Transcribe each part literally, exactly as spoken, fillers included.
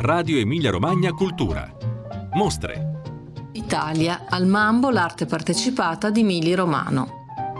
Radio Emilia Romagna Cultura. Mostre. Italia, al Mambo l'arte partecipata di Mili Romano.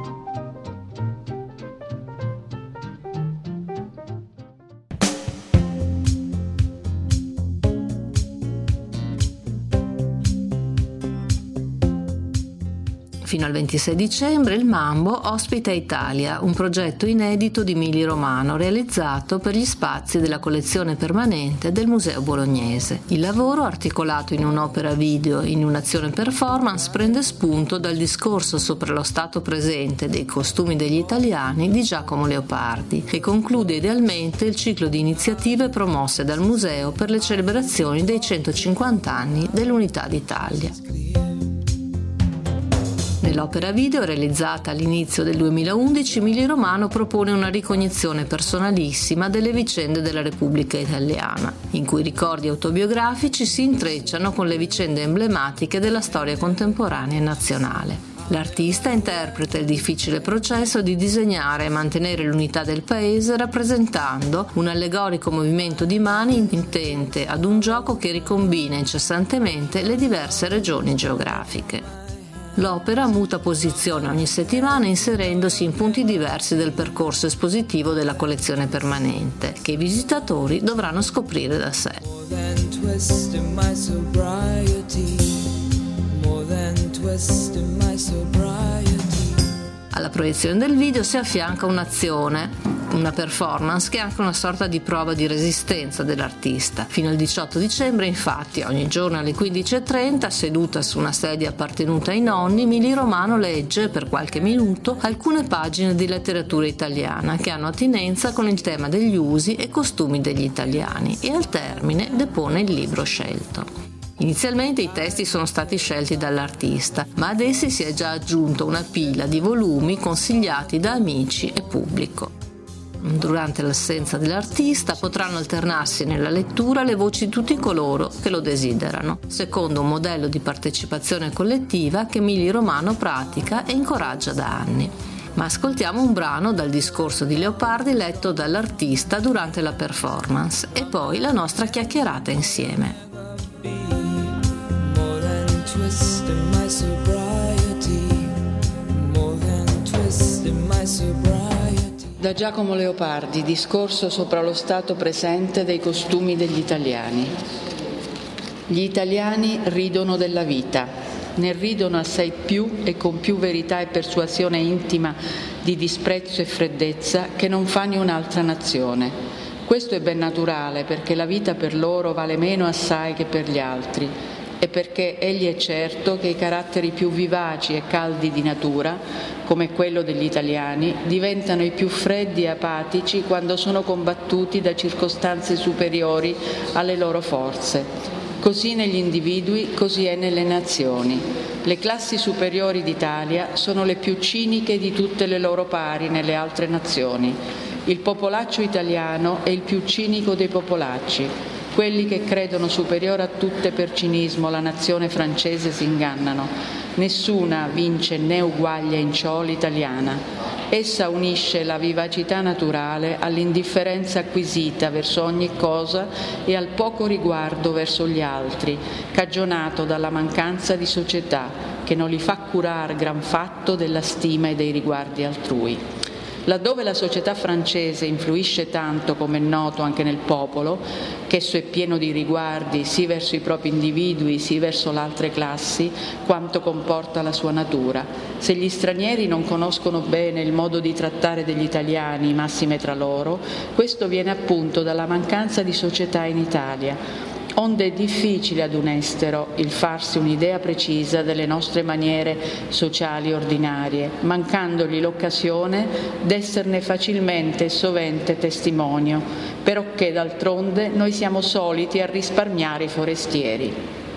Fino al ventisei dicembre il Mambo ospita Italia, un progetto inedito di Mili Romano realizzato per gli spazi della collezione permanente del Museo Bolognese. Il lavoro, articolato in un'opera video e in un'azione performance, prende spunto dal discorso sopra lo stato presente dei costumi degli italiani di Giacomo Leopardi e conclude idealmente il ciclo di iniziative promosse dal museo per le celebrazioni dei centocinquanta anni dell'Unità d'Italia. Nell'opera video, realizzata all'inizio del duemilaundici, Mili Romano propone una ricognizione personalissima delle vicende della Repubblica Italiana, in cui ricordi autobiografici si intrecciano con le vicende emblematiche della storia contemporanea e nazionale. L'artista interpreta il difficile processo di disegnare e mantenere l'unità del paese rappresentando un allegorico movimento di mani intente ad un gioco che ricombina incessantemente le diverse regioni geografiche. L'opera muta posizione ogni settimana inserendosi in punti diversi del percorso espositivo della collezione permanente, che i visitatori dovranno scoprire da sé. Alla proiezione del video si affianca un'azione, una performance che è anche una sorta di prova di resistenza dell'artista. Fino al diciotto dicembre, infatti, ogni giorno alle quindici e trenta, seduta su una sedia appartenuta ai nonni, Mili Romano legge per qualche minuto alcune pagine di letteratura italiana che hanno attinenza con il tema degli usi e costumi degli italiani e al termine depone il libro scelto. Inizialmente i testi sono stati scelti dall'artista, ma ad essi si è già aggiunta una pila di volumi consigliati da amici e pubblico. Durante l'assenza dell'artista potranno alternarsi nella lettura le voci di tutti coloro che lo desiderano, secondo un modello di partecipazione collettiva che Mili Romano pratica e incoraggia da anni. Ma ascoltiamo un brano dal discorso di Leopardi letto dall'artista durante la performance e poi la nostra chiacchierata insieme. Da Giacomo Leopardi, discorso sopra lo stato presente dei costumi degli italiani. Gli italiani ridono della vita, ne ridono assai più e con più verità e persuasione intima di disprezzo e freddezza che non fa niun'altra nazione. Questo è ben naturale perché la vita per loro vale meno assai che per gli altri e perché egli è certo che i caratteri più vivaci e caldi di natura, come quello degli italiani, diventano i più freddi e apatici quando sono combattuti da circostanze superiori alle loro forze. Così negli individui, così è nelle nazioni. Le classi superiori d'Italia sono le più ciniche di tutte le loro pari nelle altre nazioni. Il popolaccio italiano è il più cinico dei popolacci. Quelli che credono superiore a tutte per cinismo la nazione francese si ingannano. Nessuna vince né uguaglia in ciò l'italiana. Essa unisce la vivacità naturale all'indifferenza acquisita verso ogni cosa e al poco riguardo verso gli altri, cagionato dalla mancanza di società, che non li fa curar gran fatto della stima e dei riguardi altrui. Laddove la società francese influisce tanto, come è noto, anche nel popolo, che esso è pieno di riguardi sì verso i propri individui, sì verso le altre classi, quanto comporta la sua natura. Se gli stranieri non conoscono bene il modo di trattare degli italiani, massime tra loro, questo viene appunto dalla mancanza di società in Italia. Onde è difficile ad un estero il farsi un'idea precisa delle nostre maniere sociali ordinarie, mancandogli l'occasione d'esserne facilmente e sovente testimonio, perché d'altronde noi siamo soliti a risparmiare i forestieri.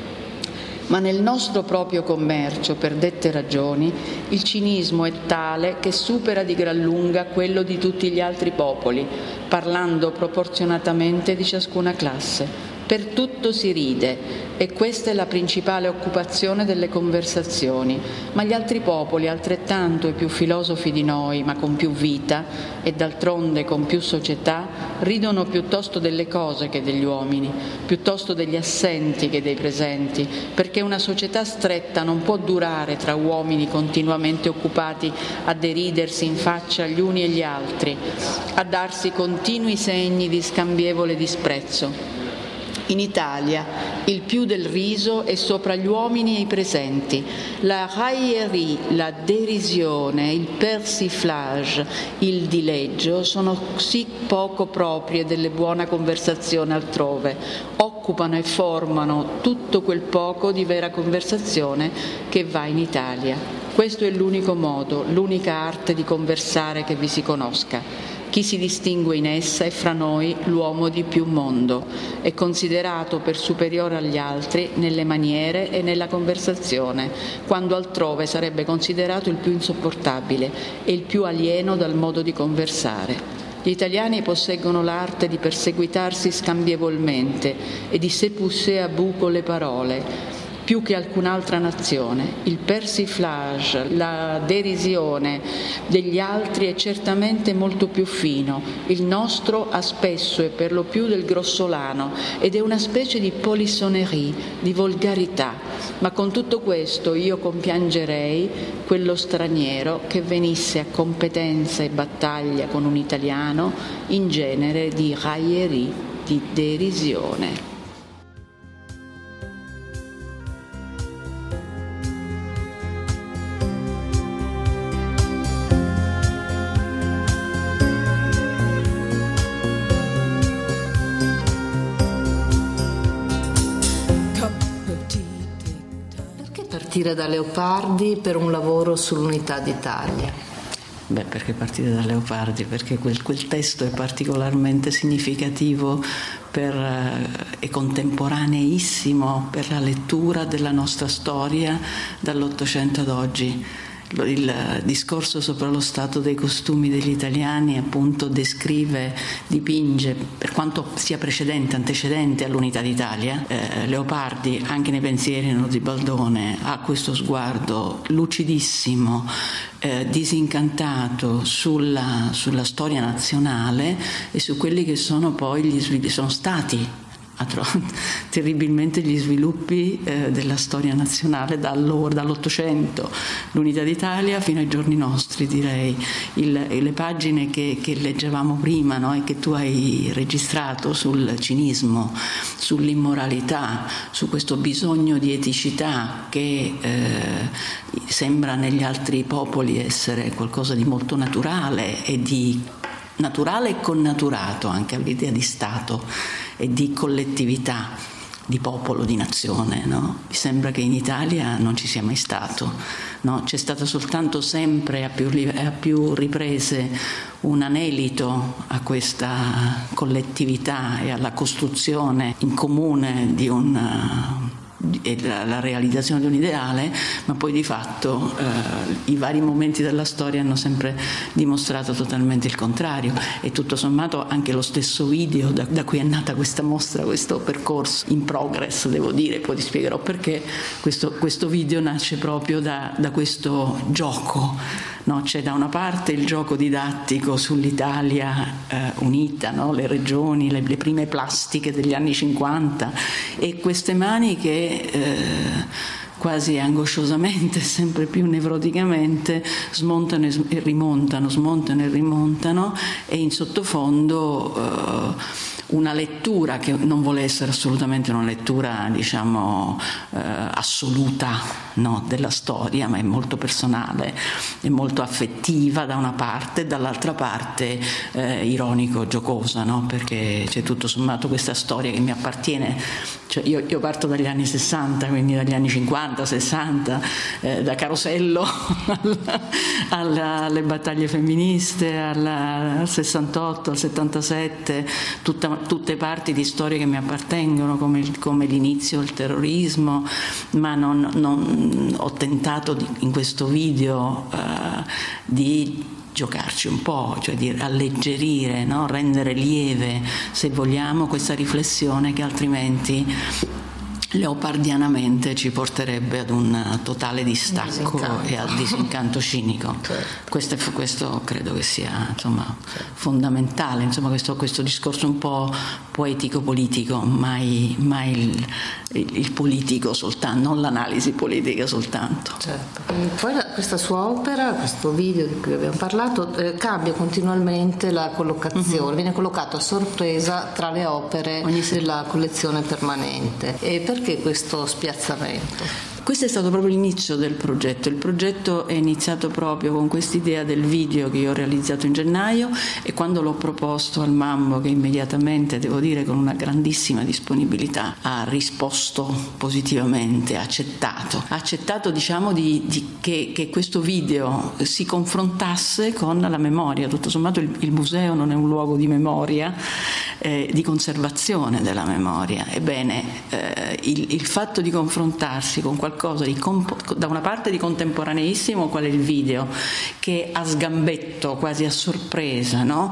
Ma nel nostro proprio commercio, per dette ragioni, il cinismo è tale che supera di gran lunga quello di tutti gli altri popoli, parlando proporzionatamente di ciascuna classe. Per tutto si ride e questa è la principale occupazione delle conversazioni, ma gli altri popoli, altrettanto e più filosofi di noi, ma con più vita e d'altronde con più società, ridono piuttosto delle cose che degli uomini, piuttosto degli assenti che dei presenti, perché una società stretta non può durare tra uomini continuamente occupati a deridersi in faccia gli uni e gli altri, a darsi continui segni di scambievole disprezzo. In Italia il più del riso è sopra gli uomini e i presenti. La raillerie, la derisione, il persiflage, il dileggio sono sì poco proprie delle buone conversazioni altrove, occupano e formano tutto quel poco di vera conversazione che va in Italia. Questo è l'unico modo, l'unica arte di conversare che vi si conosca. Chi si distingue in essa è fra noi l'uomo di più mondo, è considerato per superiore agli altri nelle maniere e nella conversazione, quando altrove sarebbe considerato il più insopportabile e il più alieno dal modo di conversare. Gli italiani posseggono l'arte di perseguitarsi scambievolmente e di se pousser à bout con le parole, più che alcun'altra nazione. Il persiflage, la derisione degli altri è certamente molto più fino, il nostro ha spesso e per lo più del grossolano ed è una specie di polissonerie, di volgarità, ma con tutto questo io compiangerei quello straniero che venisse a competenza e battaglia con un italiano in genere di raillerie, di derisione. Partire da Leopardi per un lavoro sull'unità d'Italia? Beh, perché partire da Leopardi? Perché quel, quel testo è particolarmente significativo per, eh, e contemporaneissimo per la lettura della nostra storia dall'Ottocento ad oggi. Il discorso sopra lo stato dei costumi degli italiani appunto descrive, dipinge, per quanto sia precedente, antecedente all'unità d'Italia, eh, Leopardi, anche nei pensieri di Baldone, ha questo sguardo lucidissimo, eh, disincantato sulla, sulla storia nazionale e su quelli che sono poi gli sviluppi, sono stati terribilmente gli sviluppi eh, della storia nazionale dall'ora, dall'Ottocento, l'unità d'Italia fino ai giorni nostri, direi. Il, le pagine che, che leggevamo prima, no, e che tu hai registrato sul cinismo, sull'immoralità, su questo bisogno di eticità che eh, sembra negli altri popoli essere qualcosa di molto naturale e di naturale e connaturato anche all'idea di Stato e di collettività, di popolo, di nazione, no? Mi sembra che in Italia non ci sia mai stato, no? C'è stato soltanto sempre a più, a più riprese un anelito a questa collettività e alla costruzione in comune di un e la, la realizzazione di un ideale, ma poi di fatto eh, i vari momenti della storia hanno sempre dimostrato totalmente il contrario e tutto sommato anche lo stesso video da, da cui è nata questa mostra, questo percorso in progress, devo dire, poi ti spiegherò perché questo, questo video nasce proprio da, da questo gioco. No, c'è da una parte il gioco didattico sull'Italia eh, unita, no? Le regioni, le, le prime plastiche degli anni cinquanta e queste mani che eh, quasi angosciosamente, sempre più nevroticamente smontano e rimontano, smontano e rimontano e in sottofondo eh, una lettura che non vuole essere assolutamente una lettura, diciamo, eh, assoluta, no, della storia, ma è molto personale, è molto affettiva da una parte e dall'altra parte eh, ironico, giocosa, no? Perché c'è tutto sommato questa storia che mi appartiene, cioè io, io parto dagli anni sessanta, quindi dagli anni cinquanta, sessanta, eh, da Carosello alla, alla, alle battaglie femministe, alla, al sessantotto, al settantasette, tutta tutte parti di storie che mi appartengono, come, come l'inizio del terrorismo, ma non, non ho tentato di, in questo video uh, di giocarci un po', cioè di alleggerire, no? Rendere lieve, se vogliamo, questa riflessione che altrimenti leopardianamente ci porterebbe ad un totale distacco Disincanto. e al disincanto cinico. Certo. Questo, è, questo credo che sia insomma, fondamentale, insomma, questo, questo discorso un po' poetico-politico, mai, mai il, il, il politico soltanto, non l'analisi politica soltanto. Certo. Poi la, questa sua opera, questo video di cui abbiamo parlato, eh, cambia continuamente la collocazione, mm-hmm. viene collocato a sorpresa tra le opere Ogni della collezione permanente. E perché questo spiazzamento? Questo è stato proprio l'inizio del progetto. Il progetto è iniziato proprio con quest'idea del video che io ho realizzato in gennaio, e quando l'ho proposto al Mambo, che immediatamente, devo dire con una grandissima disponibilità, ha risposto positivamente, ha accettato. Ha accettato diciamo di, di che, che questo video si confrontasse con la memoria. Tutto sommato il, il museo non è un luogo di memoria, eh, di conservazione della memoria. Ebbene, eh, il, il fatto di confrontarsi con qualcosa qualcosa di comp- da una parte di contemporaneissimo, qual è il video, che a sgambetto, quasi a sorpresa, no?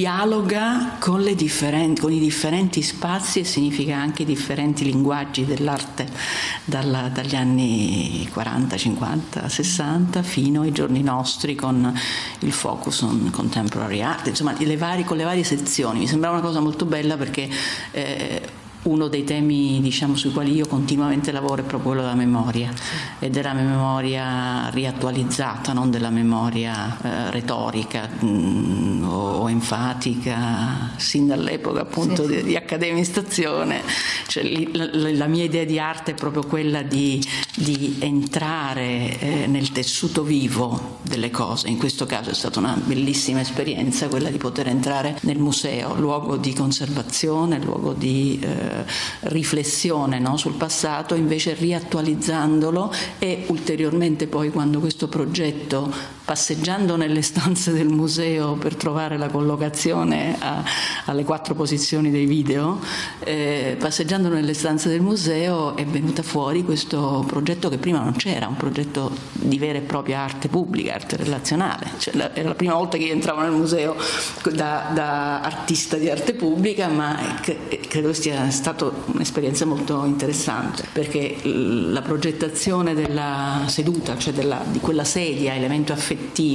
dialoga con, le differenti, con i differenti spazi e significa anche i differenti linguaggi dell'arte dalla, dagli anni quaranta, cinquanta, sessanta fino ai giorni nostri, con il focus on contemporary art, insomma le varie, con le varie sezioni. Mi sembrava una cosa molto bella perché eh, uno dei temi diciamo sui quali io continuamente lavoro è proprio quello della memoria, e della memoria riattualizzata, non della memoria eh, retorica mh, o, o enfatica, sin dall'epoca appunto sì. di, di accademistazione. Cioè, la, la mia idea di arte è proprio quella di, di entrare eh, nel tessuto vivo delle cose. In questo caso è stata una bellissima esperienza quella di poter entrare nel museo, luogo di conservazione, luogo di eh, riflessione, no, sul passato, invece riattualizzandolo, e ulteriormente poi quando questo progetto, passeggiando nelle stanze del museo per trovare la collocazione a, alle quattro posizioni dei video, eh, passeggiando nelle stanze del museo è venuta fuori questo progetto che prima non c'era, un progetto di vera e propria arte pubblica, arte relazionale. Cioè, la, era la prima volta che io entravo nel museo da, da artista di arte pubblica, ma credo sia stata un'esperienza molto interessante, perché la progettazione della seduta, cioè della, di quella sedia, elemento affettivo,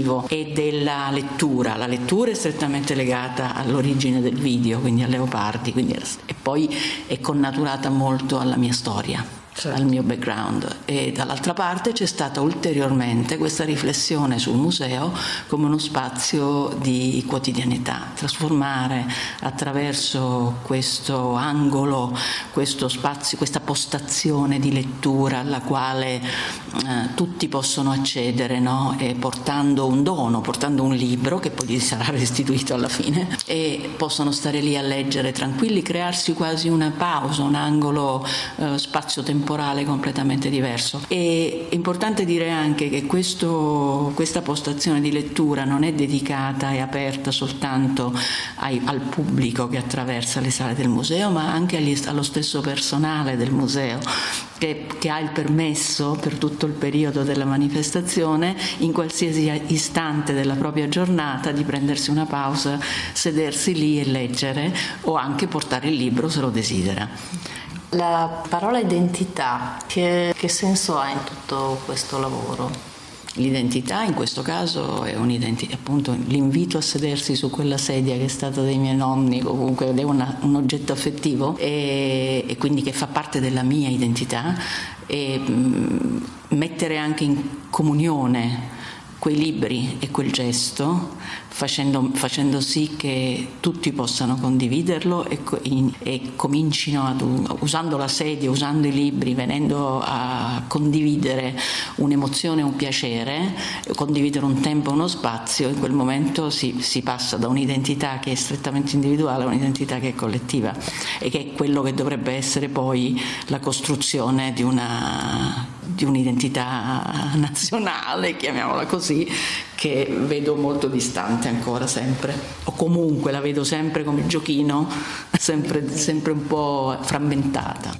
e della lettura. La lettura è strettamente legata all'origine del video, quindi a Leopardi, quindi, e poi è connaturata molto alla mia storia. Certo. Al mio background, e dall'altra parte c'è stata ulteriormente questa riflessione sul museo come uno spazio di quotidianità, trasformare attraverso questo angolo, questo spazio, questa postazione di lettura alla quale eh, tutti possono accedere, no? E portando un dono, portando un libro che poi gli sarà restituito alla fine, e possono stare lì a leggere tranquilli, crearsi quasi una pausa, un angolo eh, spazio-temporale completamente diverso. E è importante dire anche che questo, questa postazione di lettura non è dedicata e aperta soltanto ai, al pubblico che attraversa le sale del museo, ma anche agli, allo stesso personale del museo, che, che ha il permesso per tutto il periodo della manifestazione, in qualsiasi istante della propria giornata, di prendersi una pausa, sedersi lì e leggere, o anche portare il libro se lo desidera. La parola identità, che, che senso ha in tutto questo lavoro? L'identità in questo caso è un'identità, appunto l'invito a sedersi su quella sedia che è stata dei miei nonni, comunque è una, un oggetto affettivo, e, e quindi che fa parte della mia identità, e mh, mettere anche in comunione quei libri e quel gesto, facendo, facendo sì che tutti possano condividerlo e, in, e comincino ad, usando la sedia, usando i libri, venendo a condividere un'emozione, un piacere, condividere un tempo, uno spazio. In quel momento si, si passa da un'identità che è strettamente individuale a un'identità che è collettiva, e che è quello che dovrebbe essere poi la costruzione di una, di un'identità nazionale, chiamiamola così, che vedo molto distante ancora sempre, o comunque la vedo sempre come giochino, sempre, sempre un po' frammentata.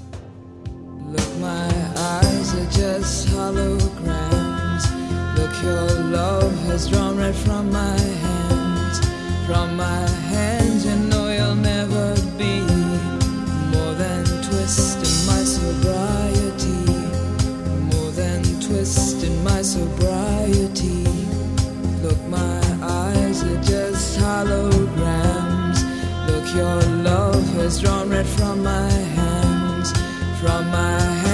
Look, my eyes are just holograms. Look, your love has drawn right from my hands. From my hands, you know you'll never be more than twisting my sobriety. love has drawn red from my hands, from my hands.